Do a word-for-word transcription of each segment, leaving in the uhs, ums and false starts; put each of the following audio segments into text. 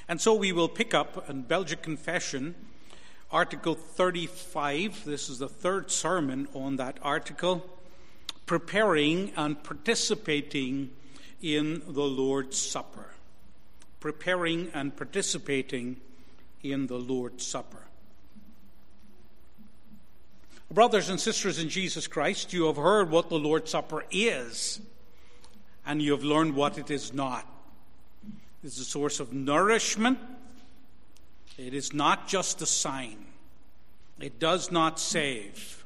And so we will pick up in Belgic Confession, Article thirty-five. This is the third sermon on that article, preparing and participating in the Lord's Supper. Preparing and participating in the Lord's Supper. Brothers and sisters in Jesus Christ, you have heard what the Lord's Supper is, and you have learned what it is not. It is a source of nourishment. It is not just a sign. It does not save.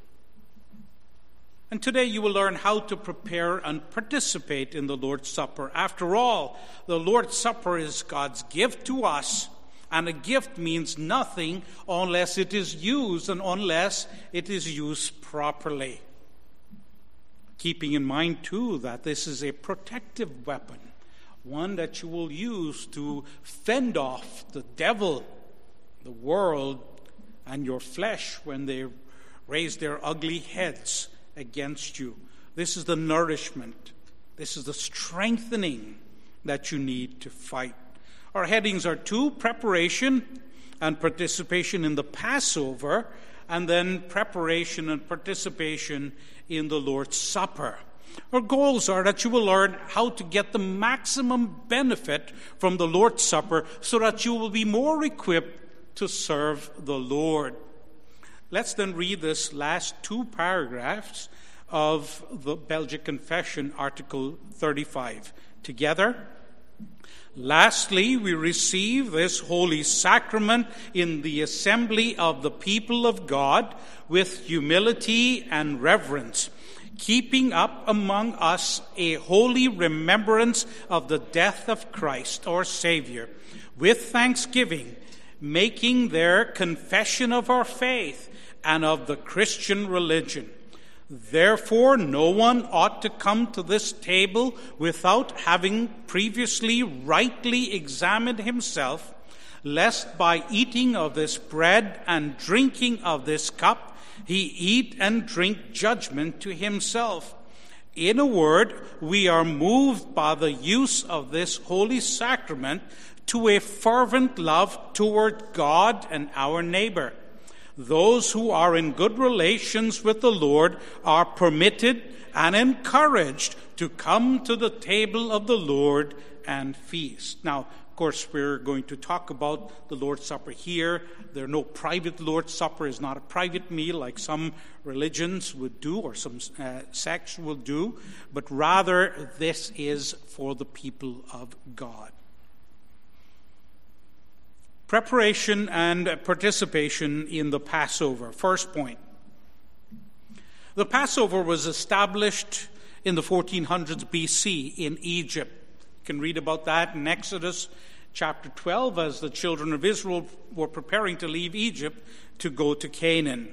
And today you will learn how to prepare and participate in the Lord's Supper. After all, the Lord's Supper is God's gift to us, and a gift means nothing unless it is used and unless it is used properly. Keeping in mind, too, that this is a protective weapon, one that you will use to fend off the devil, the world, and your flesh when they raise their ugly heads against you. This is the nourishment. This is the strengthening that you need to fight. Our headings are two: preparation and participation in the Passover, and then preparation and participation in the Lord's Supper. Our goals are that you will learn how to get the maximum benefit from the Lord's Supper so that you will be more equipped to serve the Lord. Let's then read this last two paragraphs of the Belgic Confession, Article thirty-five, together. Lastly, we receive this holy sacrament in the assembly of the people of God with humility and reverence, keeping up among us a holy remembrance of the death of Christ, our Savior, with thanksgiving, making their confession of our faith and of the Christian religion. Therefore, no one ought to come to this table without having previously rightly examined himself, lest by eating of this bread and drinking of this cup, he eat and drink judgment to himself. In a word, we are moved by the use of this holy sacrament to a fervent love toward God and our neighbor. Those who are in good relations with the Lord are permitted and encouraged to come to the table of the Lord and feast. Now, of course, we're going to talk about the Lord's Supper here. There are no private Lord's Supper. It's not a private meal like some religions would do or some uh, sects will do, but rather this is for the people of God. Preparation and participation in the Passover. First point. The Passover was established in the fourteen hundreds B C in Egypt. You can read about that in Exodus chapter twelve as the children of Israel were preparing to leave Egypt to go to Canaan.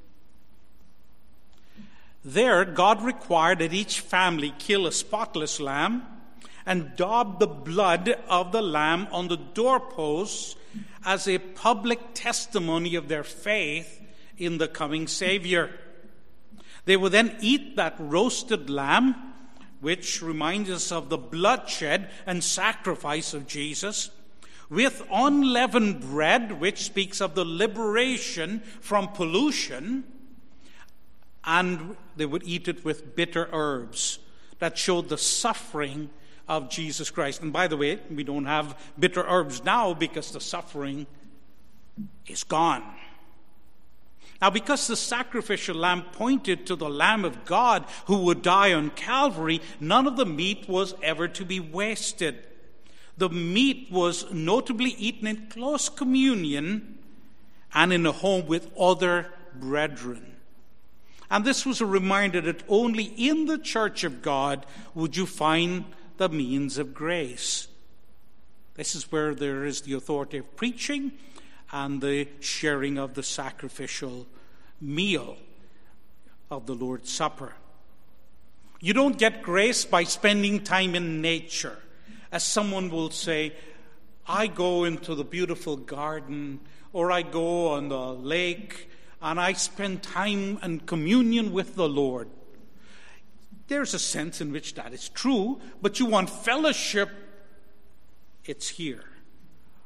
There, God required that each family kill a spotless lamb and daub the blood of the lamb on the doorposts as a public testimony of their faith in the coming Savior. They would then eat that roasted lamb, which reminds us of the bloodshed and sacrifice of Jesus, with unleavened bread, which speaks of the liberation from pollution, and they would eat it with bitter herbs that showed the suffering of Jesus Christ. And by the way, we don't have bitter herbs now because the suffering is gone. Now, because the sacrificial lamb pointed to the Lamb of God who would die on Calvary, none of the meat was ever to be wasted. The meat was notably eaten in close communion and in a home with other brethren. And this was a reminder that only in the church of God would you find the means of grace. This is where there is the authority of preaching and the sharing of the sacrificial meal of the Lord's Supper. You don't get grace by spending time in nature. As someone will say, I go into the beautiful garden, or I go on the lake, and I spend time and communion with the Lord. There's a sense in which that is true, but you want fellowship, it's here.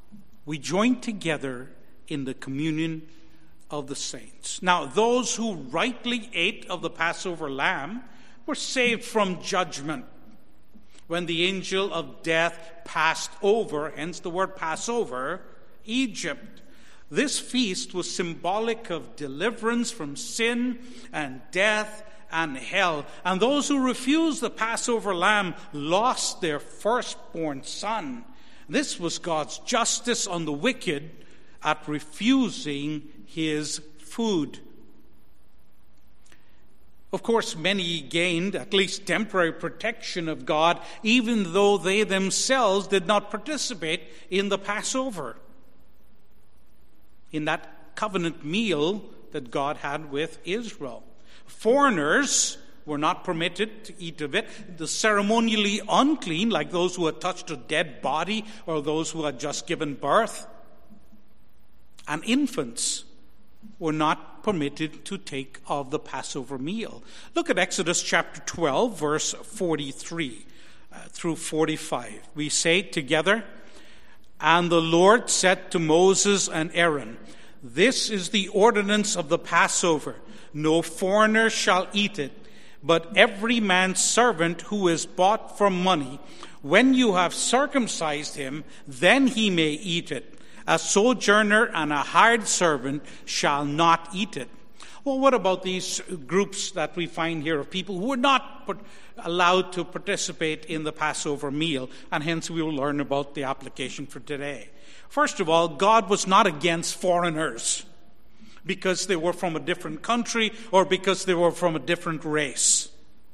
we join together in the communion of the saints. Now, those who rightly ate of the Passover lamb were saved from judgment when the angel of death passed over, hence the word Passover, Egypt. This feast was symbolic of deliverance from sin and death and hell. And those who refused the Passover lamb lost their firstborn son. This was God's justice on the wicked at refusing his food. Of course, many gained at least temporary protection of God, even though they themselves did not participate in the Passover, in that covenant meal that God had with Israel. Foreigners were not permitted to eat of it. The ceremonially unclean, like those who had touched a dead body or those who had just given birth, and infants were not permitted to take of the Passover meal. Look at Exodus chapter twelve, verse forty-three uh, through forty-five. We say together, "And the Lord said to Moses and Aaron, This is the ordinance of the Passover. No foreigner shall eat it, but every man's servant who is bought for money, when you have circumcised him, then he may eat it. A sojourner and a hired servant shall not eat it." Well, what about these groups that we find here of people who were not allowed to participate in the Passover meal? And hence we will learn about the application for today. First of all, God was not against foreigners because they were from a different country or because they were from a different race.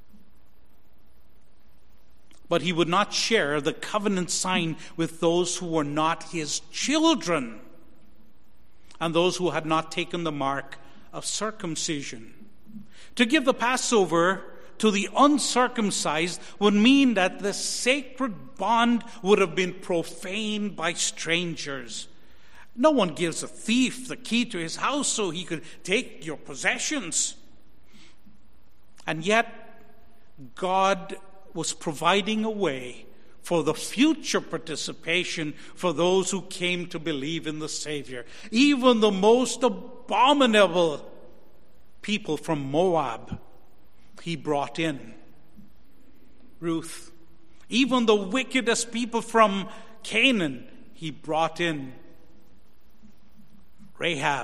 But he would not share the covenant sign with those who were not his children and those who had not taken the mark of circumcision. To give the Passover to the uncircumcised would mean that the sacred bond would have been profaned by strangers. No one gives a thief the key to his house so he could take your possessions. And yet, God was providing a way for the future participation for those who came to believe in the Savior. Even the most abominable people from Moab, he brought in. Ruth. Even the wickedest people from Canaan, he brought in. Rahab.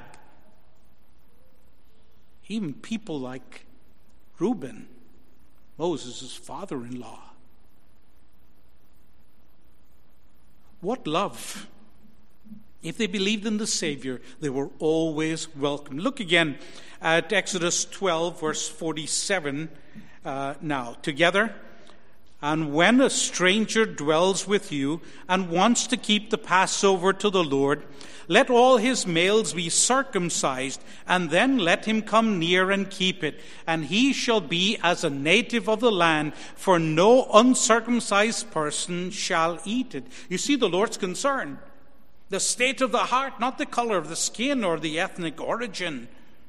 Even people like Reuben, Moses' father-in-law. What love. If they believed in the Savior, they were always welcome. Look again at Exodus twelve, verse forty-seven uh, now. Together. "And when a stranger dwells with you and wants to keep the Passover to the Lord, let all his males be circumcised, and then let him come near and keep it. And he shall be as a native of the land, for no uncircumcised person shall eat it." You see the Lord's concern. The state of the heart, not the color of the skin or the ethnic origin.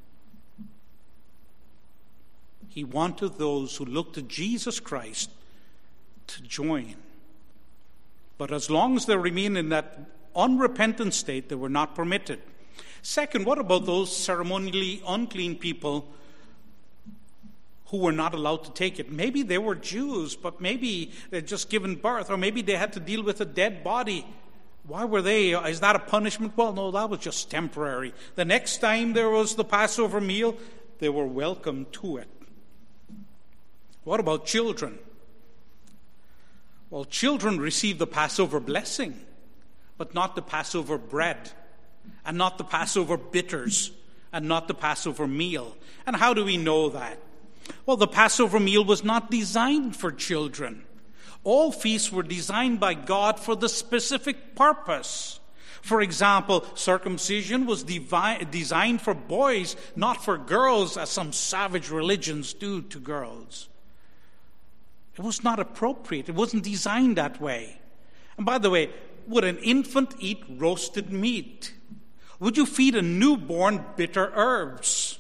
He wanted those who looked to Jesus Christ to join. But as long as they remain in that unrepentant state, they were not permitted. Second, what about those ceremonially unclean people who were not allowed to take it? Maybe they were Jews, but maybe they'd just given birth, or maybe they had to deal with a dead body. Why were they? Is that a punishment? Well, no, that was just temporary. The next time there was the Passover meal, they were welcome to it. What about children? Well, children receive the Passover blessing, but not the Passover bread, and not the Passover bitters, and not the Passover meal. And how do we know that? Well, the Passover meal was not designed for children. All feasts were designed by God for the specific purpose. For example, circumcision was devi- designed for boys, not for girls, as some savage religions do to girls. It was not appropriate. It wasn't designed that way. And by the way, would an infant eat roasted meat? Would you feed a newborn bitter herbs?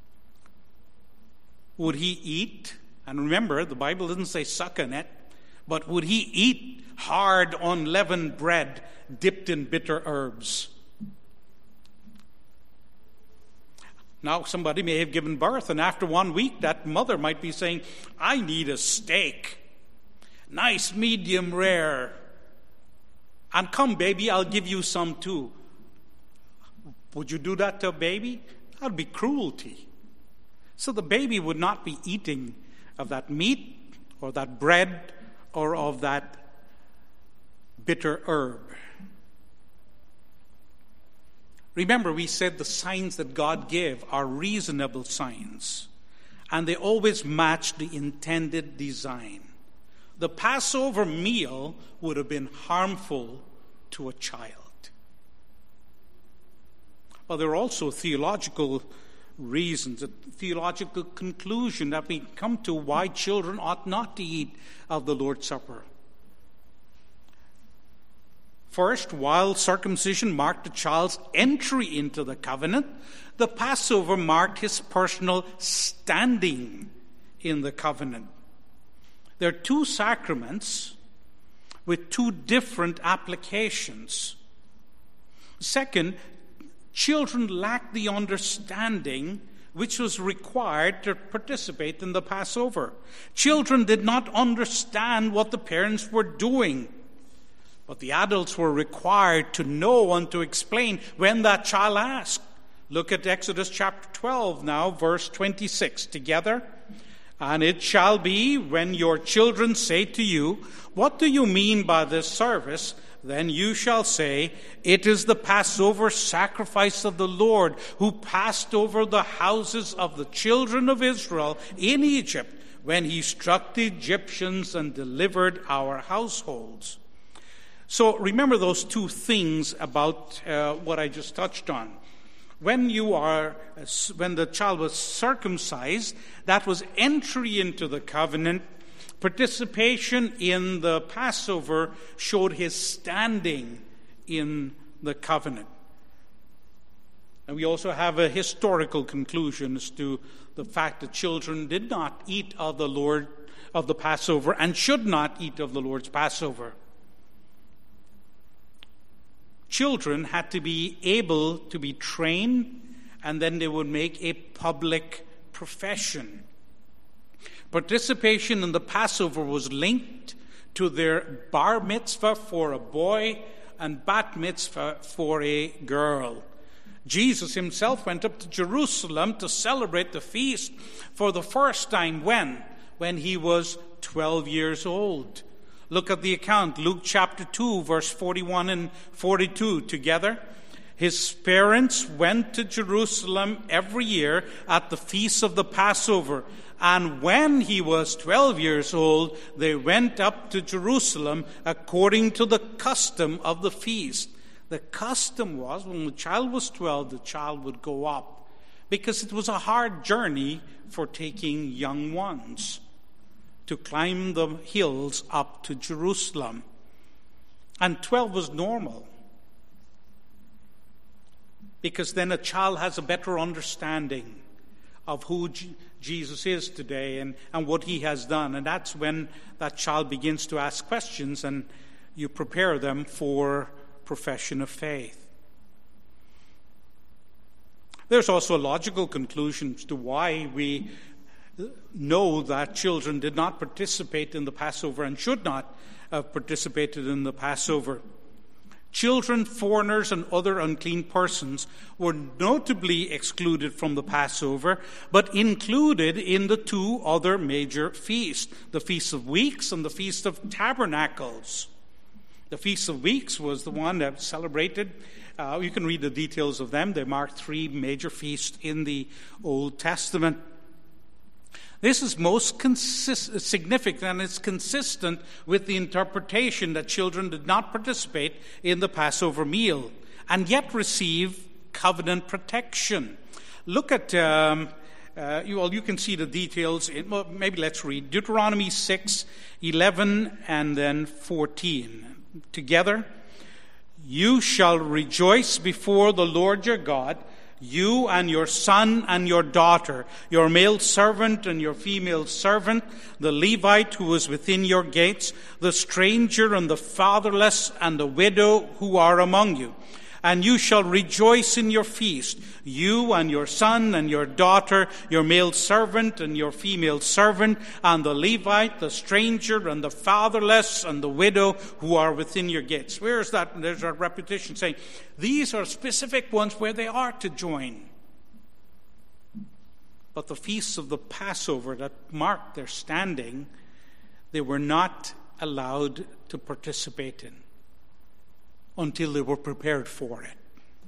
Would he eat? And remember, the Bible doesn't say suck on it, but would he eat hard, unleavened bread dipped in bitter herbs? Now, somebody may have given birth, and after one week, that mother might be saying, I need a steak. Nice, medium rare. And come, baby, I'll give you some too. Would you do that to a baby? That would be cruelty. So the baby would not be eating of that meat or that bread or of that bitter herb. Remember, we said the signs that God gave are reasonable signs, and they always match the intended design. The Passover meal would have been harmful to a child. Well, there are also theological reasons, a theological conclusion that we come to why children ought not to eat of the Lord's Supper. First, while circumcision marked the child's entry into the covenant, the Passover marked his personal standing in the covenant. There are two sacraments with two different applications. Second, children lacked the understanding which was required to participate in the Passover. Children did not understand what the parents were doing. But the adults were required to know and to explain when that child asked. Look at Exodus chapter twelve now, verse twenty-six together. And it shall be when your children say to you, what do you mean by this service? Then you shall say, it is the Passover sacrifice of the Lord, who passed over the houses of the children of Israel in Egypt when he struck the Egyptians and delivered our households. So remember those two things about uh, what I just touched on. When you are, when the child was circumcised, that was entry into the covenant. Participation in the Passover showed his standing in the covenant. And we also have a historical conclusion as to the fact that children did not eat of the Lord of the Passover and should not eat of the Lord's Passover. Children had to be able to be trained, and then they would make a public profession. Participation in the Passover was linked to their bar mitzvah for a boy and bat mitzvah for a girl. Jesus himself went up to Jerusalem to celebrate the feast for the first time. When? When he was twelve years old. Look at the account, Luke chapter two, verse forty-one and forty-two together. His parents went to Jerusalem every year at the feast of the Passover. And when he was twelve years old, they went up to Jerusalem according to the custom of the feast. The custom was, when the child was twelve, the child would go up, because it was a hard journey for taking young ones to climb the hills up to Jerusalem. And twelve was normal, because then a child has a better understanding of who G- Jesus is today and, and what he has done. And that's when that child begins to ask questions, and you prepare them for profession of faith. There's also a logical conclusion as to why we know that children did not participate in the Passover and should not have participated in the Passover. Children, foreigners, and other unclean persons were notably excluded from the Passover, but included in the two other major feasts, the Feast of Weeks and the Feast of Tabernacles. The Feast of Weeks was the one that celebrated, uh, you can read the details of them. They mark three major feasts in the Old Testament. This is most consist- significant, and it's consistent with the interpretation that children did not participate in the Passover meal and yet receive covenant protection. Look at, um, uh, you, well, you can see the details. In, well, maybe let's read Deuteronomy six, eleven, and then fourteen. Together, you shall rejoice before the Lord your God. You and your son and your daughter, your male servant and your female servant, the Levite who is within your gates, the stranger and the fatherless and the widow who are among you. And you shall rejoice in your feast, you and your son and your daughter, your male servant and your female servant, and the Levite, the stranger and the fatherless and the widow who are within your gates. Where is that? There's a repetition saying, these are specific ones where they are to join. But the feasts of the Passover that marked their standing, they were not allowed to participate in until they were prepared for it.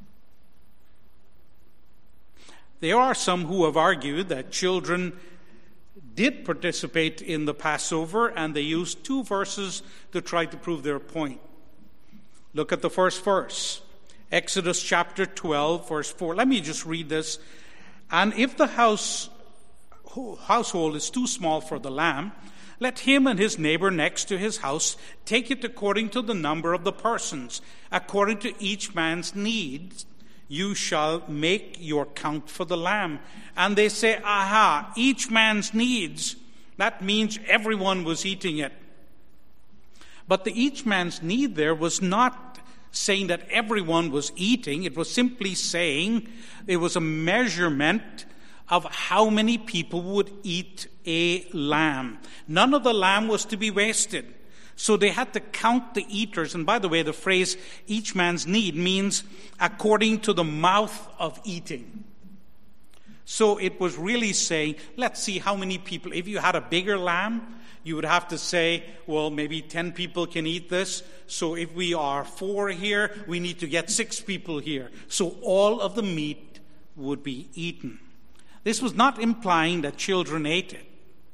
There are some who have argued that children did participate in the Passover, and they used two verses to try to prove their point. Look at the first verse, Exodus chapter twelve, verse four. Let me just read this. And if the house household is too small for the lamb, let him and his neighbor next to his house take it according to the number of the persons, according to each man's needs. You shall make your count for the lamb. And they say, aha, each man's needs. That means everyone was eating it. But the each man's need there was not saying that everyone was eating. It was simply saying it was a measurement of how many people would eat a lamb. None of the lamb was to be wasted. So they had to count the eaters. And by the way, the phrase each man's need means according to the mouth of eating. So it was really saying, let's see how many people. If you had a bigger lamb, you would have to say, well, maybe ten people can eat this. So if we are four here, we need to get six people here. So all of the meat would be eaten. This was not implying that children ate it.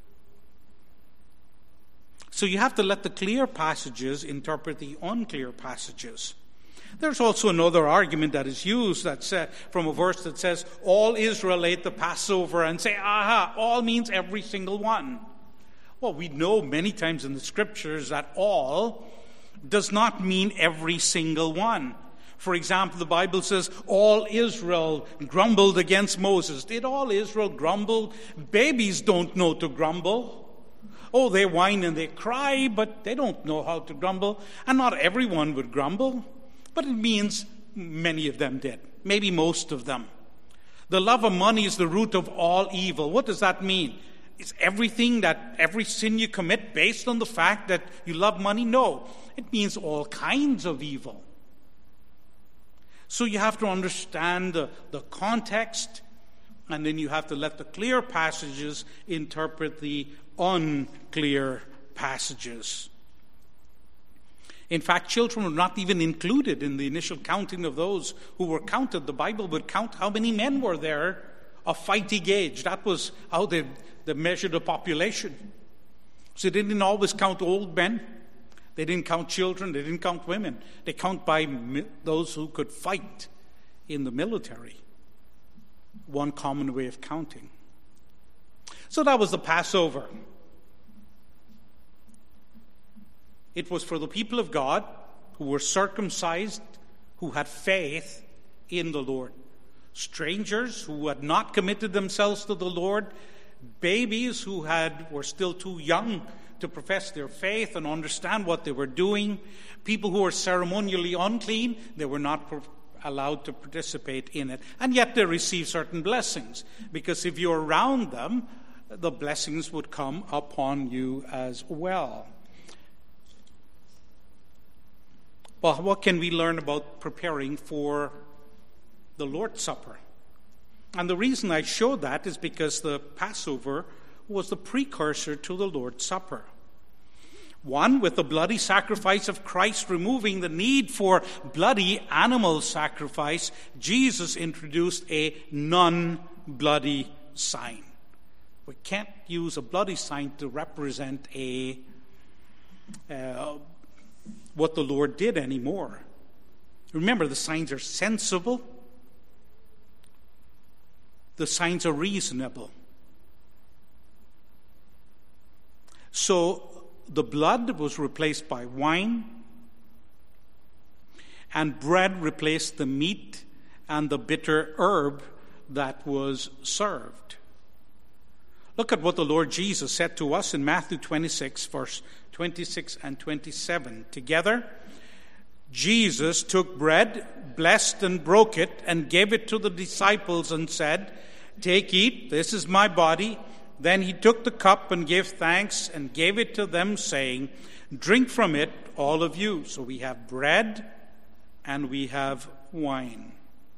So you have to let the clear passages interpret the unclear passages. There's also another argument that is used that's uh, from a verse that says, all Israel ate the Passover, and say, aha, all means every single one. Well, we know many times in the scriptures that all does not mean every single one. For example, the Bible says, all Israel grumbled against Moses. Did all Israel grumble? Babies don't know to grumble. Oh, they whine and they cry, but they don't know how to grumble. And not everyone would grumble, but it means many of them did. Maybe most of them. The love of money is the root of all evil. What does that mean? Is everything that, every sin you commit based on the fact that you love money? No. It means all kinds of evil. So you have to understand the, the context, and then you have to let the clear passages interpret the unclear passages. In fact, children were not even included in the initial counting of those who were counted. The Bible would count how many men were there of fighting age. That was how they, they measured the population. So they didn't always count old men. They didn't count children. They didn't count women. They count by mi- those who could fight in the military. One common way of counting. So that was the Passover. It was for the people of God who were circumcised, who had faith in the Lord. Strangers who had not committed themselves to the Lord. Babies who had were still too young to profess their faith and understand what they were doing. People who were ceremonially unclean, they were not pro- allowed to participate in it. And yet they received certain blessings, because if you're around them, the blessings would come upon you as well. Well, what can we learn about preparing for the Lord's Supper? And the reason I show that is because the Passover was the precursor to the Lord's Supper. One, with the bloody sacrifice of Christ removing the need for bloody animal sacrifice, Jesus introduced a non-bloody sign. We can't use a bloody sign to represent a uh, what the Lord did anymore. Remember, the signs are sensible. The signs are reasonable. So the blood was replaced by wine, and bread replaced the meat, and the bitter herb that was served. Look at what the Lord Jesus said to us in Matthew twenty-six, verse twenty-six and twenty-seven. Together, Jesus took bread, blessed and broke it, and gave it to the disciples and said, "Take, eat, this is my body." Then he took the cup and gave thanks and gave it to them, saying, "Drink from it, all of you." So we have bread and we have wine.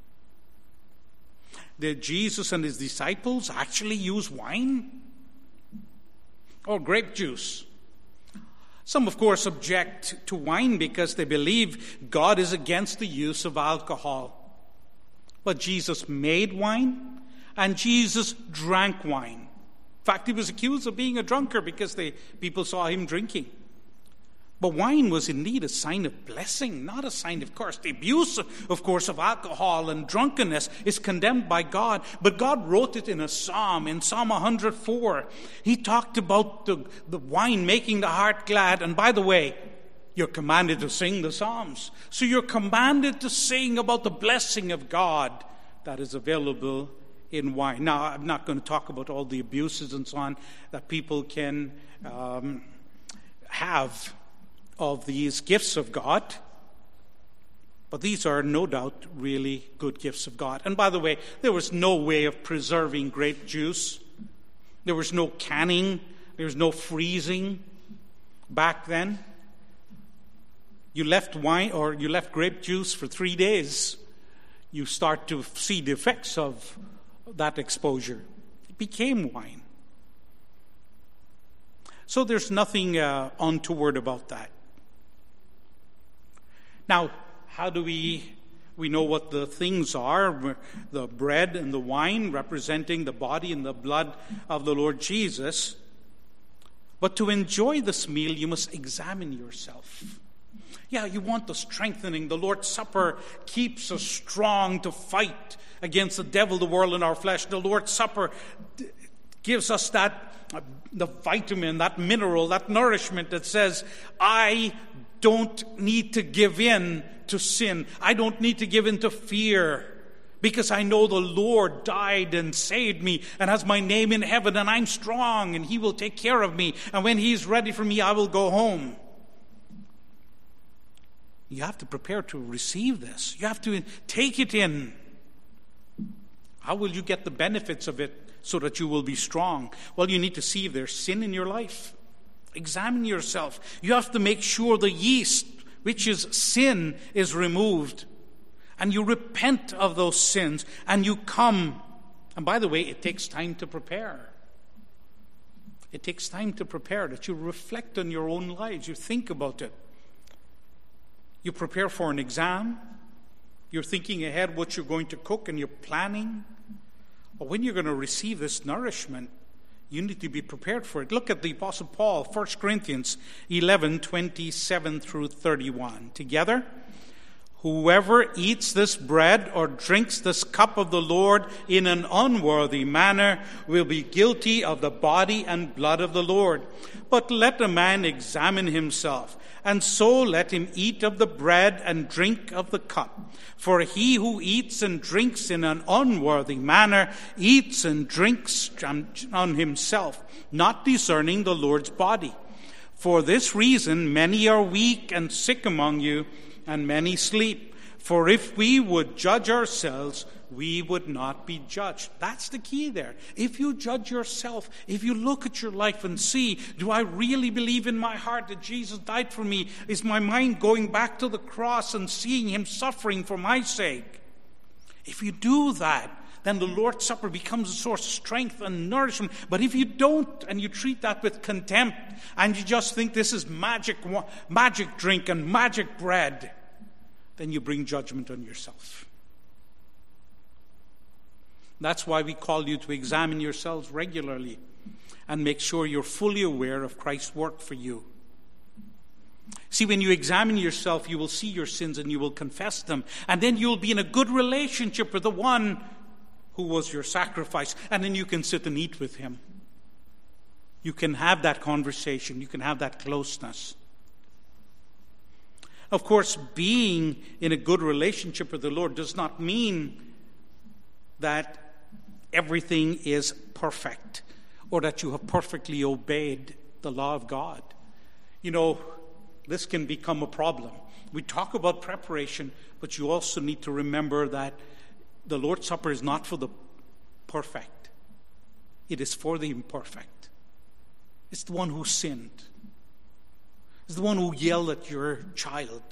Did Jesus and his disciples actually use wine or grape juice? Some, of course, object to wine because they believe God is against the use of alcohol. But Jesus made wine and Jesus drank wine. In fact, he was accused of being a drunkard because they, people saw him drinking. But wine was indeed a sign of blessing, not a sign of curse. The abuse, of course, of alcohol and drunkenness is condemned by God. But God wrote it in a psalm, in Psalm one hundred four. He talked about the, the wine making the heart glad. And by the way, you're commanded to sing the psalms. So you're commanded to sing about the blessing of God that is available in wine. Now, I'm not going to talk about all the abuses and so on that people can um, have of these gifts of God. But these are no doubt really good gifts of God. And by the way, there was no way of preserving grape juice. There was no canning. There was no freezing back then. You left wine or you left grape juice for three days. You start to see the effects of that exposure. It became wine. So there's nothing uh, untoward about that. Now, how do we we know what the things are? The bread and the wine representing the body and the blood of the Lord Jesus. But to enjoy this meal, you must examine yourself. Yeah, you want the strengthening. The Lord's Supper keeps us strong to fight against the devil, the world, and our flesh. The Lord's Supper gives us that, uh, the vitamin, that mineral, that nourishment that says, I don't need to give in to sin. I don't need to give in to fear because I know the Lord died and saved me and has my name in heaven, and I'm strong and he will take care of me. And when he's ready for me, I will go home. You have to prepare to receive this. You have to take it in. How will you get the benefits of it so that you will be strong? Well, you need to see if there's sin in your life. Examine yourself. You have to make sure the yeast, which is sin, is removed. And you repent of those sins and you come. And by the way, it takes time to prepare. It takes time to prepare, that you reflect on your own lives. You think about it. You prepare for an exam. You're thinking ahead what you're going to cook and you're planning. But when you're going to receive this nourishment, you need to be prepared for it. Look at the Apostle Paul, First Corinthians eleven, twenty-seven through thirty-one. Together, whoever eats this bread or drinks this cup of the Lord in an unworthy manner will be guilty of the body and blood of the Lord. But let a man examine himself, and so let him eat of the bread and drink of the cup. For he who eats and drinks in an unworthy manner eats and drinks on himself, not discerning the Lord's body. For this reason many are weak and sick among you, and many sleep. For if we would judge ourselves, we would not be judged. That's the key there. If you judge yourself, if you look at your life and see, do I really believe in my heart that Jesus died for me? Is my mind going back to the cross and seeing him suffering for my sake? If you do that, then the Lord's Supper becomes a source of strength and nourishment. But if you don't, and you treat that with contempt, and you just think this is magic, magic drink and magic bread, then you bring judgment on yourself. That's why we call you to examine yourselves regularly and make sure you're fully aware of Christ's work for you. See, when you examine yourself, you will see your sins and you will confess them. And then you'll be in a good relationship with the one who was your sacrifice. And then you can sit and eat with him. You can have that conversation. You can have that closeness. Of course, being in a good relationship with the Lord does not mean that everything is perfect or that you have perfectly obeyed the law of God. You know, this can become a problem. We talk about preparation, but you also need to remember that the Lord's Supper is not for the perfect. It is for the imperfect. It's the one who sinned. It's the one who yelled at your child.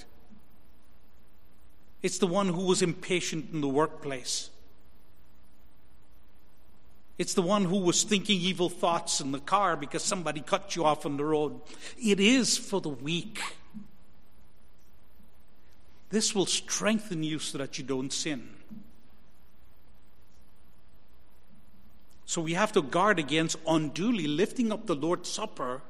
It's the one who was impatient in the workplace. It's the one who was thinking evil thoughts in the car because somebody cut you off on the road. It is for the weak. This will strengthen you so that you don't sin. So we have to guard against unduly lifting up the Lord's Supper.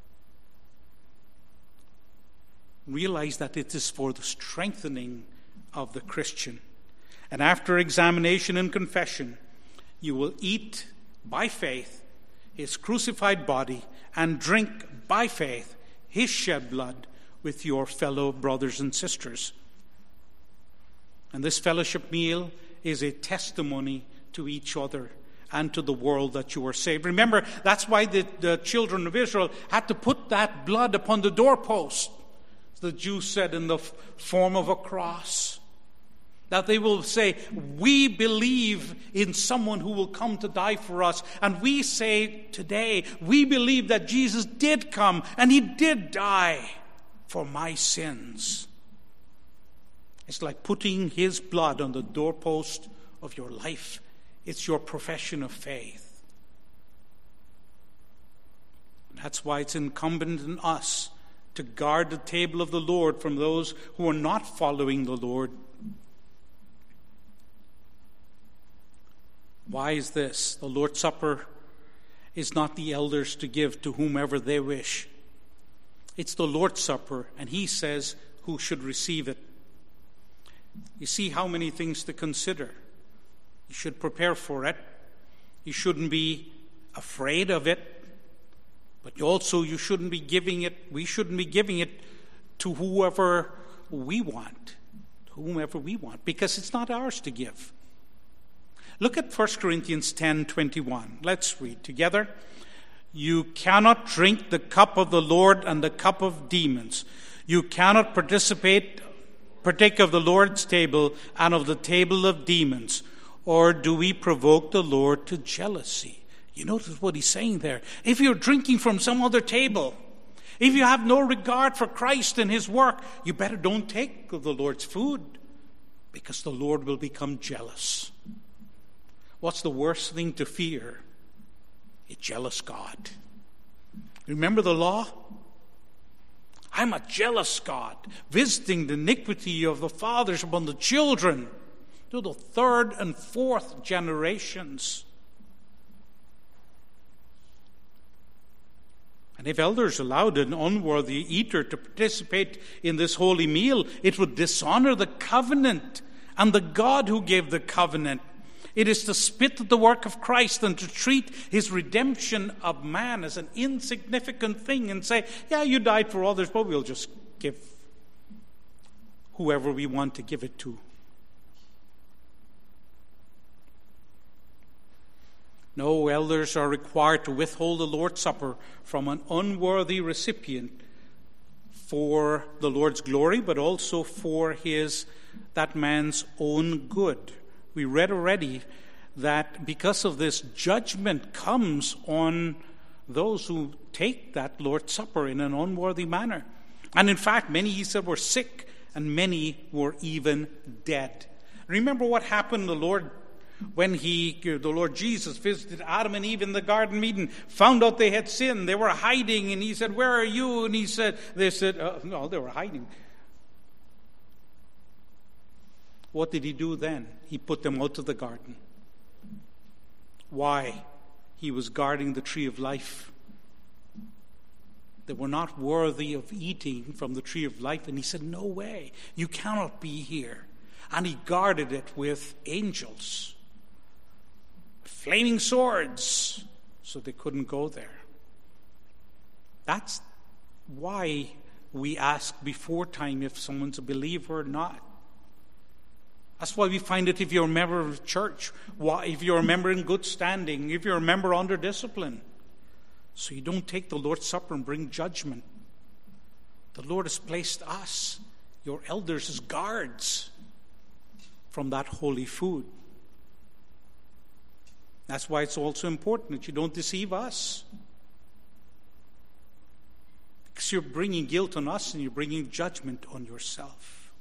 Realize that it is for the strengthening of the Christian. And after examination and confession, you will eat by faith his crucified body and drink by faith his shed blood with your fellow brothers and sisters. And this fellowship meal is a testimony to each other and to the world that you are saved. Remember, that's why the, the children of Israel had to put that blood upon the doorpost. The Jews said in the f- form of a cross. That they will say, we believe in someone who will come to die for us. And we say today, we believe that Jesus did come and he did die for my sins. It's like putting his blood on the doorpost of your life. It's your profession of faith. That's why it's incumbent on us to guard the table of the Lord from those who are not following the Lord. Why is this? The Lord's Supper is not the elders to give to whomever they wish. It's the Lord's Supper, and he says who should receive it. You see how many things to consider. You should prepare for it. You shouldn't be afraid of it. But also you shouldn't be giving it, we shouldn't be giving it to whoever we want. To whomever we want. Because it's not ours to give. Look at First Corinthians ten twenty-one. Let's read together. You cannot drink the cup of the Lord and the cup of demons. You cannot participate, partake of the Lord's table and of the table of demons. Or do we provoke the Lord to jealousy? You notice what he's saying there. If you're drinking from some other table, if you have no regard for Christ and his work, you better don't take of the Lord's food, because the Lord will become jealous. What's the worst thing to fear? A jealous God. Remember the law? I'm a jealous God, visiting the iniquity of the fathers upon the children to the third and fourth generations. And if elders allowed an unworthy eater to participate in this holy meal, it would dishonor the covenant and the God who gave the covenant. It is to spit at the work of Christ and to treat his redemption of man as an insignificant thing and say, yeah, you died for others, but we'll just give whoever we want to give it to. No, elders are required to withhold the Lord's Supper from an unworthy recipient for the Lord's glory, but also for his that man's own good. We read already that because of this, judgment comes on those who take that Lord's Supper in an unworthy manner. And in fact, many, he said, were sick, and many were even dead. Remember what happened the Lord when he, the Lord Jesus visited Adam and Eve in the Garden of Eden, found out they had sinned. They were hiding, and he said, where are you? And he said, they said, uh, no, they were hiding. What did he do then? He put them out of the garden. Why? He was guarding the tree of life. They were not worthy of eating from the tree of life. And he said, no way. You cannot be here. And he guarded it with angels, flaming swords, so they couldn't go there. That's why we ask before time if someone's a believer or not. That's why we find it if you're a member of the church, if you're a member in good standing, if you're a member under discipline. So you don't take the Lord's Supper and bring judgment. The Lord has placed us, your elders, as guards from that holy food. That's why it's also important that you don't deceive us. Because you're bringing guilt on us and you're bringing judgment on yourself.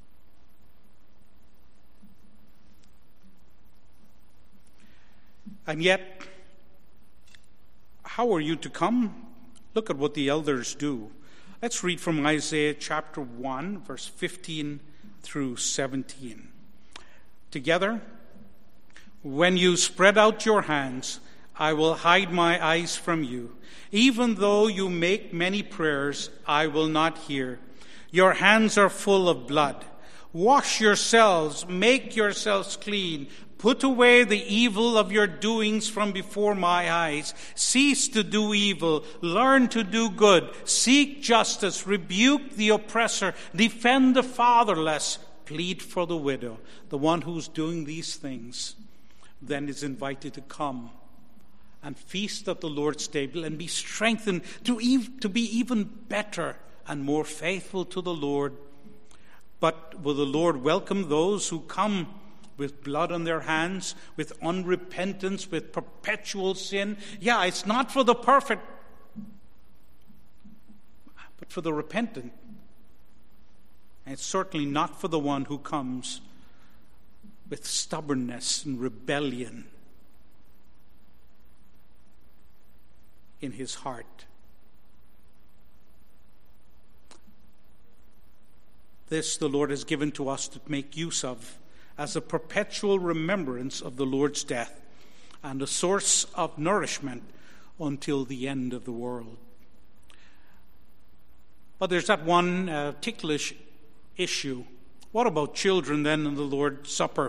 And yet, how are you to come? Look at what the elders do. Let's read from Isaiah chapter one, verse fifteen through seventeen. Together, when you spread out your hands, I will hide my eyes from you. Even though you make many prayers, I will not hear. Your hands are full of blood. Wash yourselves, make yourselves clean. Put away the evil of your doings from before my eyes. Cease to do evil. Learn to do good. Seek justice. Rebuke the oppressor. Defend the fatherless. Plead for the widow. The one who's doing these things then is invited to come and feast at the Lord's table and be strengthened to, ev- to be even better and more faithful to the Lord. But will the Lord welcome those who come with blood on their hands, with unrepentance, with perpetual sin? Yeah, it's not for the perfect, but for the repentant. And it's certainly not for the one who comes with stubbornness and rebellion in his heart. This the Lord has given to us to make use of as a perpetual remembrance of the Lord's death and a source of nourishment until the end of the world. But there's that one uh, ticklish issue. What about children then in the Lord's Supper?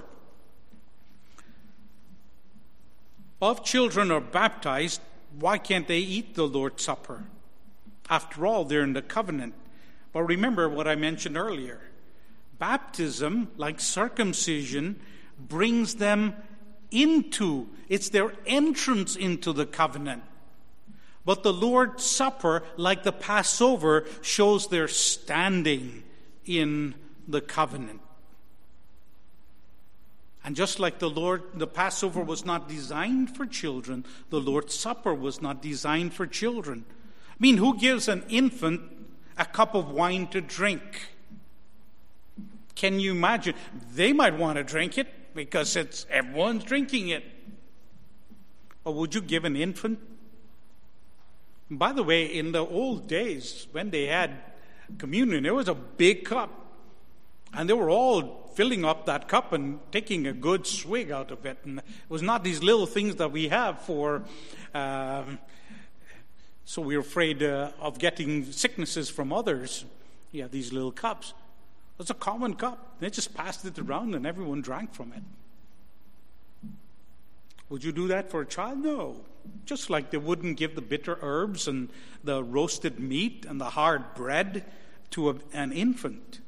Well, if children are baptized, why can't they eat the Lord's Supper? After all, they're in the covenant. But remember what I mentioned earlier. Baptism, like circumcision, brings them into, it's their entrance into the covenant. But the Lord's Supper, like the Passover, shows their standing in the covenant. And just like the Lord, the Passover was not designed for children, the Lord's Supper was not designed for children. I mean, who gives an infant a cup of wine to drink? Can you imagine? They might want to drink it because it's everyone's drinking it. Or would you give an infant? By the way, in the old days, when they had communion, it was a big cup. And they were all filling up that cup and taking a good swig out of it. And it was not these little things that we have for... Um, so we're afraid uh, of getting sicknesses from others. Yeah, these little cups. It was a common cup. They just passed it around and everyone drank from it. Would you do that for a child? No. Just like they wouldn't give the bitter herbs and the roasted meat and the hard bread to a, an infant.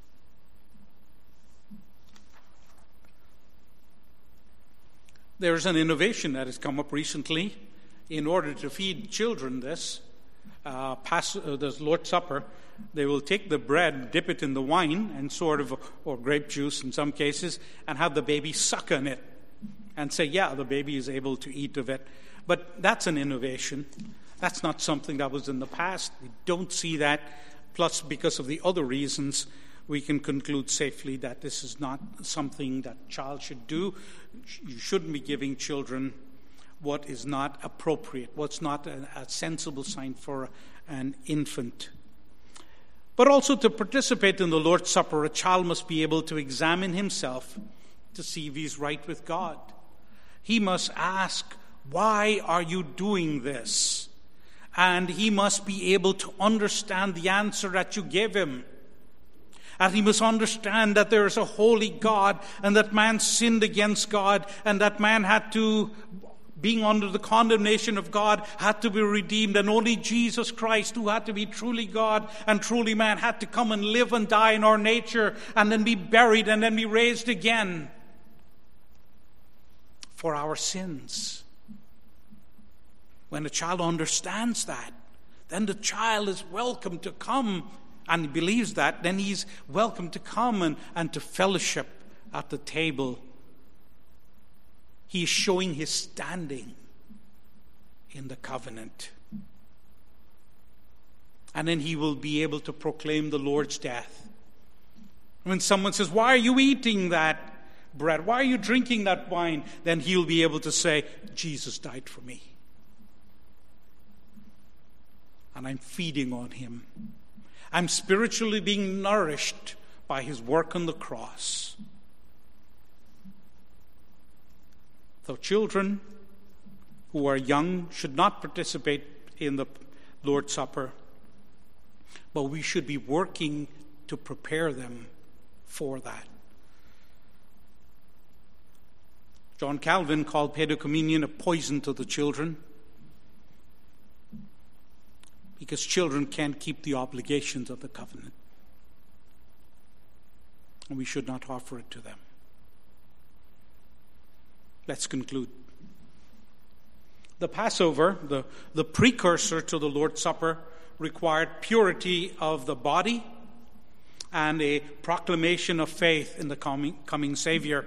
There's an innovation that has come up recently in order to feed children this, uh, pass, uh, this Lord's Supper. They will take the bread, dip it in the wine, and sort of, or grape juice in some cases, and have the baby suck on it and say, yeah, the baby is able to eat of it. But that's an innovation. That's not something that was in the past. We don't see that. Plus, because of the other reasons, we can conclude safely that this is not something that a child should do. You shouldn't be giving children what is not appropriate, what's not a, a sensible sign for an infant. But also to participate in the Lord's Supper, a child must be able to examine himself to see if he's right with God. He must ask, why are you doing this? And he must be able to understand the answer that you give him. And he must understand that there is a holy God and that man sinned against God and that man had to being under the condemnation of God, had to be redeemed, and only Jesus Christ, who had to be truly God and truly man, had to come and live and die in our nature, and then be buried, and then be raised again for our sins. When a child understands that, then the child is welcome to come, and he believes that, then he's welcome to come and, and to fellowship at the table. He is showing his standing in the covenant. And then he will be able to proclaim the Lord's death. When someone says, "Why are you eating that bread? Why are you drinking that wine?" Then he'll be able to say, "Jesus died for me. And I'm feeding on him. I'm spiritually being nourished by his work on the cross." So children who are young should not participate in the Lord's Supper, but we should be working to prepare them for that. John Calvin called pedocommunion a poison to the children, because children can't keep the obligations of the covenant, and we should not offer it to them. Let's conclude. The Passover, the, the precursor to the Lord's Supper, required purity of the body and a proclamation of faith in the coming, coming Savior.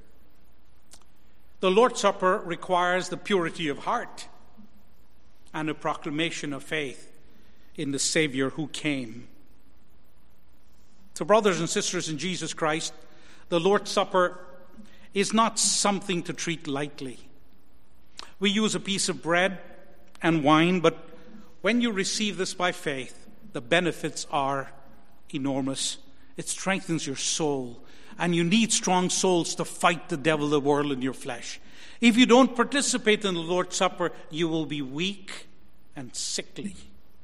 The Lord's Supper requires the purity of heart and a proclamation of faith in the Savior who came. So, brothers and sisters in Jesus Christ, the Lord's Supper is not something to treat lightly. We use a piece of bread and wine, but when you receive this by faith, the benefits are enormous. It strengthens your soul, and you need strong souls to fight the devil, the world, in your flesh. If you don't participate in the Lord's Supper, you will be weak and sickly.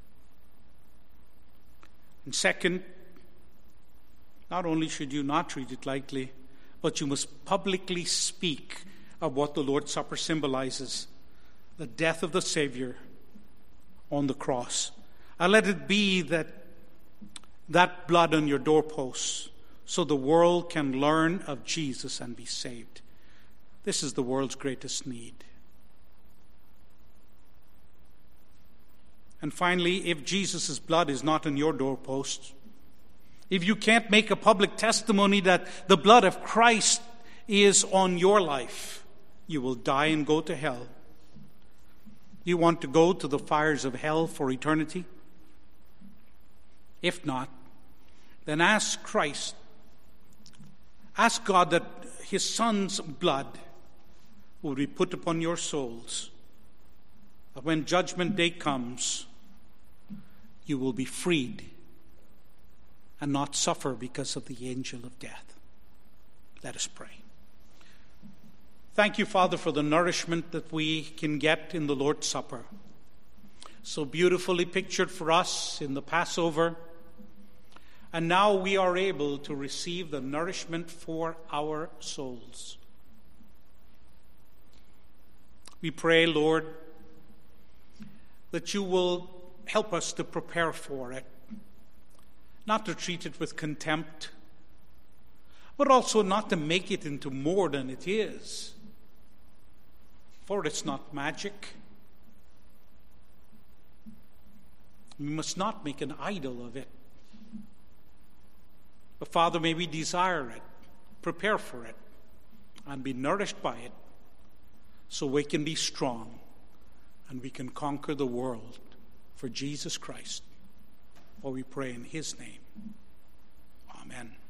And second, not only should you not treat it lightly, but you must publicly speak of what the Lord's Supper symbolizes: the death of the Savior on the cross. And let it be that that blood on your doorposts, so the world can learn of Jesus and be saved. This is the world's greatest need. And finally, if Jesus' blood is not on your doorposts, if you can't make a public testimony that the blood of Christ is on your life, you will die and go to hell. You want to go to the fires of hell for eternity? If not, then ask Christ, ask God that his Son's blood will be put upon your souls, that when judgment day comes, you will be freed and not suffer because of the angel of death. Let us pray. Thank you, Father, for the nourishment that we can get in the Lord's Supper, so beautifully pictured for us in the Passover. And now we are able to receive the nourishment for our souls. We pray, Lord, that you will help us to prepare for it, not to treat it with contempt, but also not to make it into more than it is. For it's not magic. We must not make an idol of it. But Father, may we desire it, prepare for it, and be nourished by it, so we can be strong and we can conquer the world for Jesus Christ. For we pray in his name. Amen.